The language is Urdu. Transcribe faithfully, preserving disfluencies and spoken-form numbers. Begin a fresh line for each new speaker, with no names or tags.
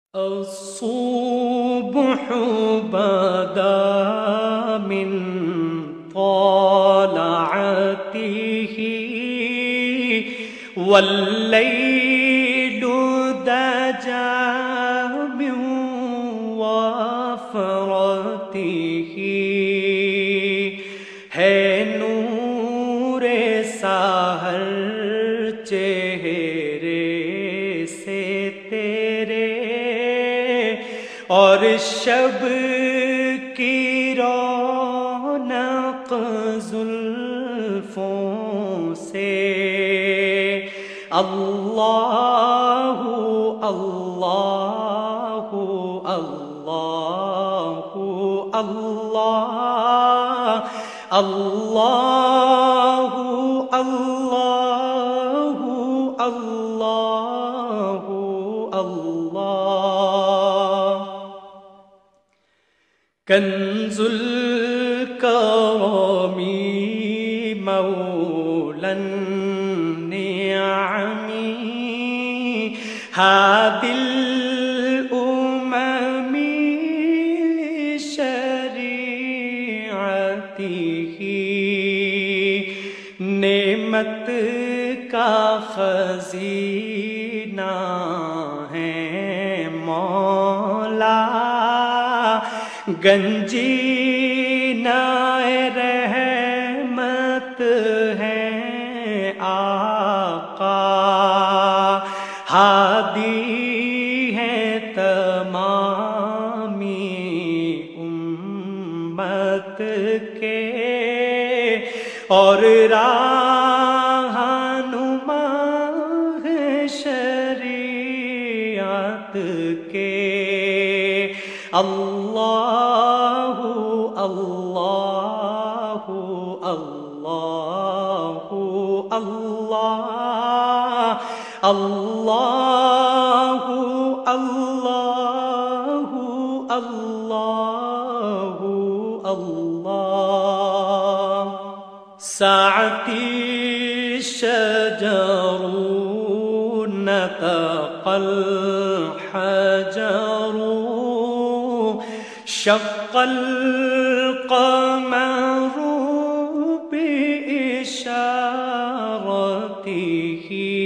الصبح بدا من طلعته والليل دجى من وفرته ہے نور سحر چہرے سے تیرے اور شب کی رونق زلفوں سے اللہ اللہ اللہ اللہ اللہ اللہ اللہ اللہ کنز الکرم مولا النعم هادي الأمم لشريعته نعمت کا خزینہ ہے مولا گنجینہ رحمت ہے آقا ہادی ہے تمامی امت کے اور رہنما ہے شریعت کے اللہ اللہ اللہ اللہ اللہ اللہ اللہ اللہ ساعتی شجر نطق الحجر شق القمر بإشارته